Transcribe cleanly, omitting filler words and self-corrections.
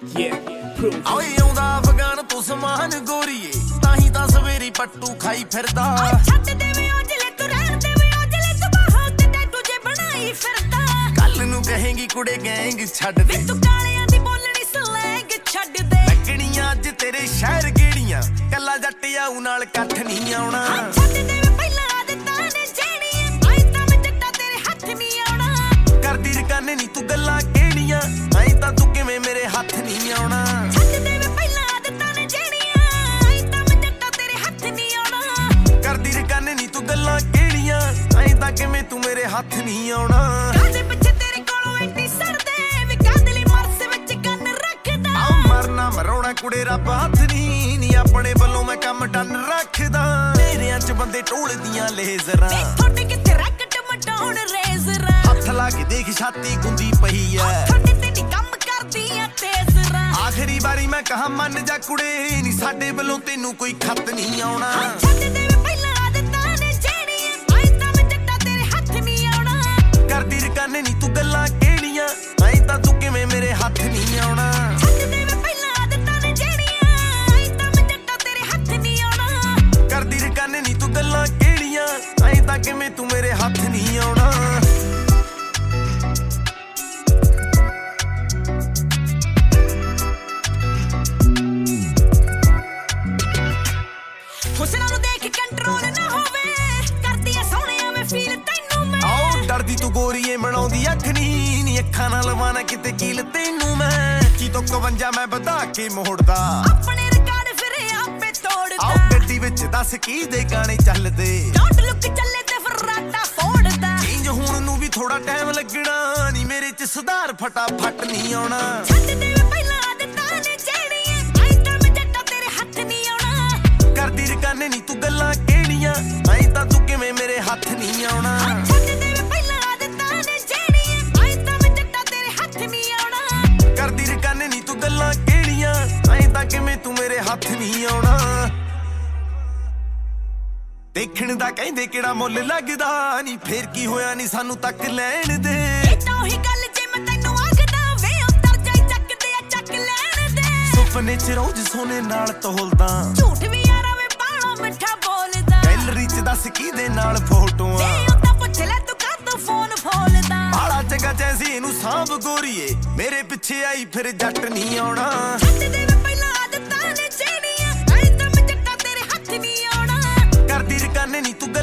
ਓਏ ਆਉਂਦਾ ਅਫਗਾਨ ਤੋਂ ਸਮਾਨ ਗੋਰੀਏ ਤਾਹੀਂ ਤਾਂ ਸਵੇਰੀ ਪੱਟੂ ਖਾਈ ਫਿਰਦਾ ਛੱਡ ਦੇਵੇਂ ਔਜਲੇ ਤੂੰ ਰਹਿਣ ਦੇਵੇਂ ਔਜਲੇ ਤੂੰ ਬਾਹੋਂ ਤੇ ਟੈਟੂ ਜੇ ਬਣਾਈ ਫਿਰਦਾ ਕੱਲ ਨੂੰ ਕਹੇਂਗੀ ਕੁੜੇ ਗੈਂਗ ਛੱਡ ਦੇ ਤੂੰ ਕਾਲਿਆਂ ਦੀ ਬੋਲਣੀ ਸਲੈਂਗ ਛੱਡ ਦੇ ਲੱਗਣੀਆਂ ਅੱਜ ਤੇਰੇ ਸ਼ਹਿਰ ਗੇੜੀਆਂ ਕੱਲਾ ਜੱਟ ਆਉ ਨਾਲ ਕੱਠ ਨਹੀਂ ਆਉਣਾ ਛੱਡ ਦੇਵੇਂ ਪਹਿਲਾਂ ਆਦਤਾਂ ਨੇ ਜਿਹੜੀਆਂ ਆਈ ਤਾਂ ਮੈਂ ਜੱਟਾ ਤੇਰੇ ਹੱਥ ਨਹੀਂ ਆਉਣਾ ਕਰਦੀ ਰਕਾਨੇ ਨੀ ਤੂੰ ਗੱਲਾਂ ਕਿਹੜੀਆਂ ਆਈ ਤਾਂ ਤੂੰ ਕਿਵੇਂ ਮੇਰੇ ਹੱਥ ਨਹੀਂ ਆਉਣਾ ਛੱਡ ਦੇਵੇਂ ਪਹਿਲਾਂ ਆਦਤਾਂ ਨੇ ਜਿਹੜੀਆਂ ਆਈ ਤਾਂ ਮੈਂ ਜੱਟਾ ਤੇਰੇ ਹੱਥ ਨਹੀਂ ਆਉਣਾ ਕਰਦੀ ਰਕਾਨੇ ਨੀ ਤੂੰ ਗੱਲਾਂ ਕਿਹੜੀਆਂ ਆਈ ਤਾਂ ਕਿਵੇਂ ਤੂੰ ਮੇਰੇ ਹੱਥ ਨਹੀਂ ਆਉਣਾ ਕਾਹਦੇ ਪਿੱਛੇ ਤੇਰੇ ਕੋਲੋਂ ਐਡੀ ਸਰਦੇ ਵੀ ਕਾਹਦੇ ਲਈ ਮਰਸ ਵਿੱਚ ਕੰਨ ਰੱਖਦਾ ਆ ਮਰਨਾ ਮਰੋਣਾ ਕੁੜੇ ਰੱਬ ਹੱਥ ਨੀ ਆਪਣੇ ਵੱਲੋਂ ਮੈਂ ਕੰਮ ਡਨ ਰੱਖਦਾ ਤੇਰਿਆਂ ਚ ਬੰਦੇ ਢੋਲਦੀਆਂ ਲੇਜ਼ਰਾਂ ਤੁਹਾਡੇ ਕਿੱਥੇ ਰੈਕਟ ਮਟਾਉਣ ਰੇਜ਼ਰਾਂ ਹੱਥ ਲਾ ਕੇ ਦੇਖ ਛਾਤੀ ਗੁੰਦੀ ਪਈ ਐ ਤੁਹਾਡੇ ਤੇ ਨੀ ਕੰਮ ਕਰਦੀ ਆ ਤੇਜ਼ਰਾਂ ਆਖਰੀ ਵਾਰੀ ਮੈਂ ਕਹਾ ਮੰਨ ਜਾ ਕੁੜੇ ਨੀ ਸਾਡੇ ਵੱਲੋਂ ਤੈਨੂੰ ਕੋਈ ਖੱਤ ਨਹੀਂ ਆਉਣਾ ਛੱਡ ਦੇਵੇਂ ਪਹਿਲਾਂ ਆਦਤਾਂ ਨੇ ਜਿਹੜੀਆਂ ਆਈ ਤਾਂ ਮੈਂ ਜੱਟਾ ਤੇਰੇ ਹੱਥ ਨਹੀਂ ਆਉਣਾ ਕਰਦੀ ਰਕਾਨੇ ਨੀ ਤੂੰ ਗੱਲਾਂ ਕਿਹੜੀਆਂ ਆਈ ਤਾਂ ਤੂੰ ਕਿਵੇਂ ਮੇਰੇ ਹੱਥ ਨਹੀਂ ਆਉਣਾ ਛੱਡ ਦੇਵੇਂ ਪਹਿਲਾਂ ਆਦਤਾਂ ਨੇ ਜਿਹੜੀਆਂ ਆਈ ਤਾਂ ਮੈਂ ਜੱਟਾ ਤੇਰੇ ਹੱਥ ਨਹੀਂ ਆਉਣਾ ਕਰਦੀ ਰਕਾਨੇ ਨੀ ਤੂੰ ਗੱਲਾਂ ਕਿਹੜੀਆਂ ਆਈ ਤਾਂ ਕਿਵੇਂ ਤੂੰ ਮੇਰੇ ਹੱਥ ਨਹੀਂ ਆਉਣਾ ਹੁਸਨਾਂ ਨੂੰ ਦੇਖ ਕੰਟਰੋਲ ਨਾ ਹੋਵੇ ਕਰਦੀ ਐ ਸੋਹਣਿਆ ਮੈਂ ਫੀਲ ਤੈਨੂੰ ਮੈਂ ਆਓ ਡਰਦੀ ਤੂੰ ਗੋਰੀਏ ਬਣਾਉਂਦੀ ਅੱਖ ਨੀ ਅੱਖਾਂ ਨਾਲ ਲਵਾਣਾ ਕਿਤੇ ਕੀਲ ਤੈਨੂੰ ਮੈਂ ਕੀ ਤੋਂ 51 ਮੈਂ ਵਧਾ ਕੇ ਮੋੜਦਾ ਆਪਣੇ ਰਿਕਾਰਡ ਫਿਰ ਆਪੇ ਤੋੜਦਾ ਆਓ ਗੱਡੀ ਵਿੱਚ ਦੱਸ ਕੀ ਦੇ ਗਾਣੇ ਚੱਲਦੇ ਡੋਂਟ ਲੁੱਕ ਚੱਲੇ ਤੇ ਫਰਾਟਾ ਫੋੜਦਾ ਚੇਂਜ ਹੋਣ ਨੂੰ ਵੀ ਥੋੜਾ ਟਾਈਮ ਲੱਗਣਾ ਨੀ ਮੇਰੇ ਚ ਸੁਧਾਰ ਫਟਾਫਟ ਨਹੀਂ ਆਉਣਾ ਛੱਡ ਦੇਵੇਂ ਪਹਿਲਾਂ ਆਦਤਾਂ ਨੇ ਜਿਹੜੀਆਂ ਆਈ ਤਾਂ ਮੈਂ ਜੱਟਾ ਤੇਰੇ ਹੱਥ ਨਹੀਂ ਆਉਣਾ ਕਰਦੀ ਰਕਾਨੇ ਨੀ ਤੂੰ ਗੱਲਾਂ ਕਿਹੜੀਆਂ ਆਈ ਤਾਂ ਤੂੰ ਕਿਵੇਂ ਮੇਰੇ ਹੱਥ ਨਹੀਂ ਆਉਣਾ ਛੱਡ ਦੇਵੇਂ ਪਹਿਲਾਂ ਆਦਤਾਂ ਨੇ ਜਿਹੜੀਆਂ ਆਈ ਤਾਂ ਮੈਂ ਜੱਟਾ ਤੇਰੇ ਹੱਥ ਨਹੀਂ ਆਉਣਾ ਕਰਦੀ ਰਕਾਨੇ ਨੀ ਤੂੰ ਗੱਲਾਂ ਕਿਹੜੀਆਂ ਆਈ ਤਾਂ ਕਿਵੇਂ ਤੂੰ ਮੇਰੇ ਹੱਥ ਨਹੀਂ ਆਉਣਾ ਦੇਖਣ ਦਾ ਕਹਿੰਦੇ ਕਿਹੜਾ ਮੁੱਲ ਲੱਗਦਾ ਨੀ ਫੇਰ ਕੀ ਹੋਇਆ ਨੀ ਸਾਨੂੰ ਤੱਕ ਲੈਣ ਦੇ ਇਹ ਤਾਂ ਉਹੀ ਗੱਲ ਜੇ ਮੈਂ ਤੈਨੂੰ ਆਖਦਾ ਵੇ ਉਤਰ ਜਾਈ ਚੱਕਦੇ ਆ ਚੱਕ ਲੈਣ ਦੇ ਸੁਪਨੇ ਚ ਰੋਜ਼ ਸੋਨੇ ਨਾਲ ਤੋਲਦਾ ਝੂਠ ਵੀ ਯਾਰਾ ਵੇ ਬਾਲਾ ਮਿੱਠਾ ਬੋਲਦਾ ਗੈਲਰੀ ਚ ਦੱਸ ਕਿਹਦੇ ਨਾਲ ਫੋਟੋਆਂ ਵੇ ਉਹ ਤਾਂ ਪੁੱਛ ਲੈ ਤੂੰ ਕਾਹਤੋਂ ਫੋਨ ਫੋਲਦਾ ਬਾਲਾ ਚੰਗਾ ਜੈਸੀ ਇਹਨੂੰ ਸਾਂਭ ਗੋਰੀਏ ਮੇਰੇ ਪਿੱਛੇ ਆਈ ਫਿਰ ਜੱਟ ਨਹੀਂ ਆਉਣਾ ਛੱਡ ਦੇਵੇਂ ਪਹਿਲਾਂ ਆਦਤਾਂ ਨੇ ਜਿਹੜੀਆਂ ਆਈ ਤਾਂ ਮੈਂ ਜੱਟਾ ਤੇਰੇ ਹੱਥ ਨਹੀਂ ਆਉਣਾ ਕਰਦੀ ਰਕਾਨੇ ਨੀ ਤੂੰ